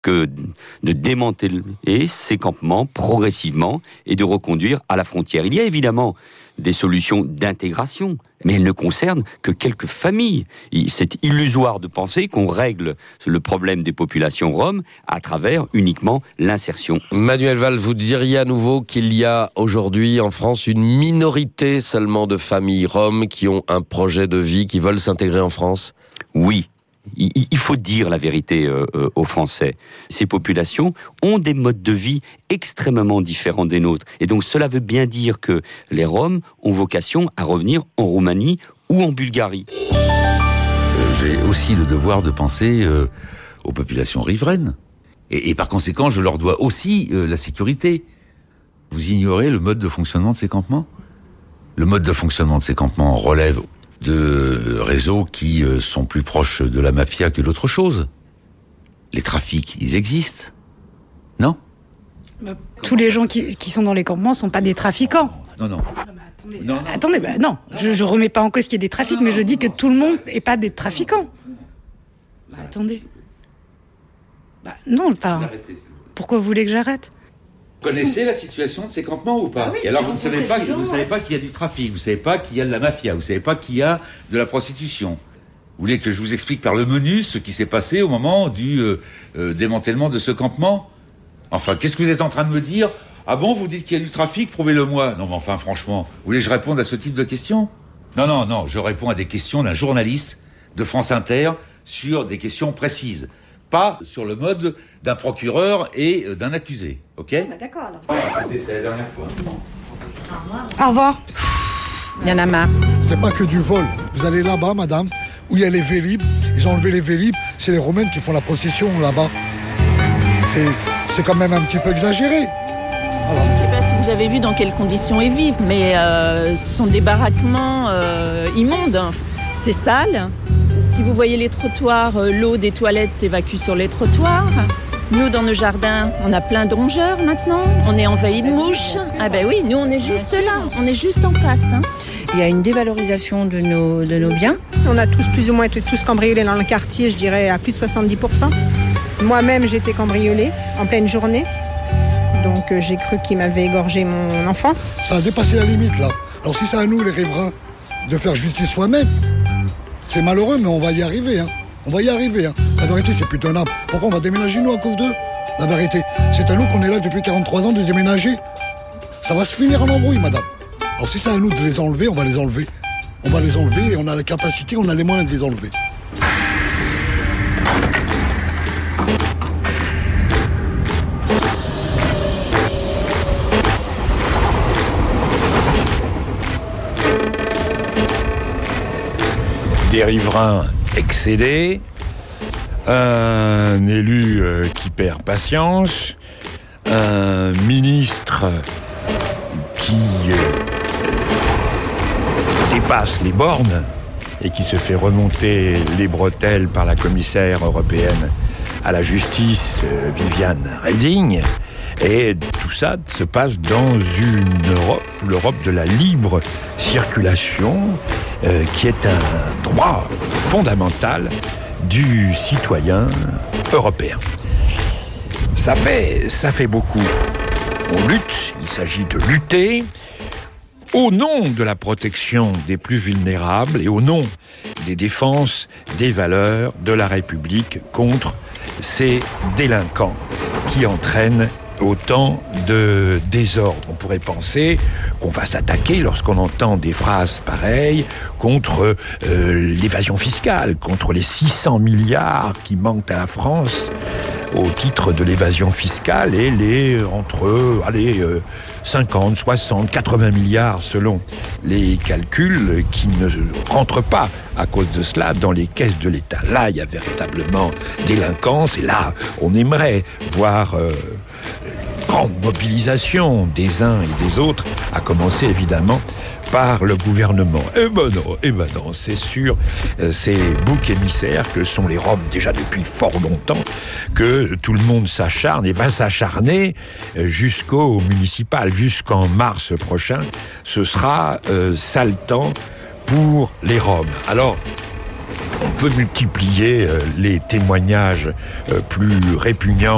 que de démanteler ces campements progressivement et de reconduire à la frontière. Il y a évidemment des solutions d'intégration, mais elles ne concernent que quelques familles. C'est illusoire de penser qu'on règle le problème des populations roms à travers uniquement l'insertion. Manuel Valls, vous diriez à nouveau qu'il y a aujourd'hui en France une minorité seulement de familles roms qui ont un projet de vie, qui veulent s'intégrer en France ? Oui. Il faut dire la vérité aux Français. Ces populations ont des modes de vie extrêmement différents des nôtres. Et donc cela veut bien dire que les Roms ont vocation à revenir en Roumanie ou en Bulgarie. J'ai aussi le devoir de penser aux populations riveraines. Et par conséquent, je leur dois aussi la sécurité. Vous ignorez le mode de fonctionnement de ces campements ? Le mode de fonctionnement de ces campements relève de réseaux qui sont plus proches de la mafia que d'autre chose. Les trafics, ils existent, non ? Tous les gens qui sont dans les campements ne sont pas des trafiquants. Non. Attendez, je remets pas en cause qu'il y ait des trafics, mais je dis que tout le monde n'est pas des trafiquants. Attendez. Pourquoi vous voulez que j'arrête ? Vous connaissez la situation de ces campements ou pas ? Et alors vous ne savez pas qu'il y a du trafic, vous ne savez pas qu'il y a de la mafia, vous ne savez pas qu'il y a de la prostitution. Vous voulez que je vous explique par le menu ce qui s'est passé au moment du démantèlement de ce campement ? Enfin, qu'est-ce que vous êtes en train de me dire ? Ah bon, vous dites qu'il y a du trafic, prouvez-le-moi. Non mais enfin, franchement, vous voulez que je réponde à ce type de questions ? Non, je réponds à des questions d'un journaliste de France Inter sur des questions précises. Pas sur le mode d'un procureur et d'un accusé, ok ? D'accord alors. C'est la dernière fois. Au revoir. Il y en a marre. C'est pas que du vol. Vous allez là-bas, madame, où il y a les Vélib. Ils ont enlevé les Vélib. C'est les Romaines qui font la prostitution là-bas. C'est quand même un petit peu exagéré. Alors. Je ne sais pas si vous avez vu dans quelles conditions ils vivent, mais ce sont des baraquements immondes. C'est sale. Si vous voyez les trottoirs, l'eau des toilettes s'évacue sur les trottoirs. Nous, dans nos jardins, on a plein de rongeurs maintenant. On est envahis de mouches. Ah ben oui, nous, on est juste là. On est juste en face. Il y a une dévalorisation de nos biens. On a tous plus ou moins été tous cambriolés dans le quartier, je dirais à plus de 70%. Moi-même, j'ai été cambriolée en pleine journée. Donc j'ai cru qu'il m'avait égorgé mon enfant. Ça a dépassé la limite, là. Alors si c'est à nous, les riverains, de faire justice soi-même, c'est malheureux, mais on va y arriver. On va y arriver. La vérité, c'est plus tenable. Pourquoi on va déménager, nous, à cause d'eux ? La vérité, c'est à nous qu'on est là depuis 43 ans de déménager. Ça va se finir en embrouille, madame. Alors si c'est à nous de les enlever, on va les enlever. On va les enlever et on a la capacité, on a les moyens de les enlever. Des riverains excédés, un élu qui perd patience, un ministre qui dépasse les bornes et qui se fait remonter les bretelles par la commissaire européenne à la justice, Viviane Reding. Et tout ça se passe dans une Europe, l'Europe de la libre circulation, qui est un droit fondamental du citoyen européen. Ça fait beaucoup. On lutte, il s'agit de lutter au nom de la protection des plus vulnérables et au nom des défenses des valeurs de la République contre ces délinquants qui entraînent autant de désordre. On pourrait penser qu'on va s'attaquer, lorsqu'on entend des phrases pareilles, contre l'évasion fiscale, contre les 600 milliards qui manquent à la France au titre de l'évasion fiscale et les 50, 60, 80 milliards selon les calculs qui ne rentrent pas à cause de cela dans les caisses de l'État. Là, il y a véritablement délinquance et là, on aimerait voir grande mobilisation des uns et des autres, à commencer évidemment par le gouvernement. Eh ben non, c'est sûr, ces boucs émissaires que sont les Roms déjà depuis fort longtemps, que tout le monde s'acharne et va s'acharner jusqu'au municipal, jusqu'en mars prochain. Ce sera sale temps pour les Roms. Alors, on peut multiplier les témoignages plus répugnants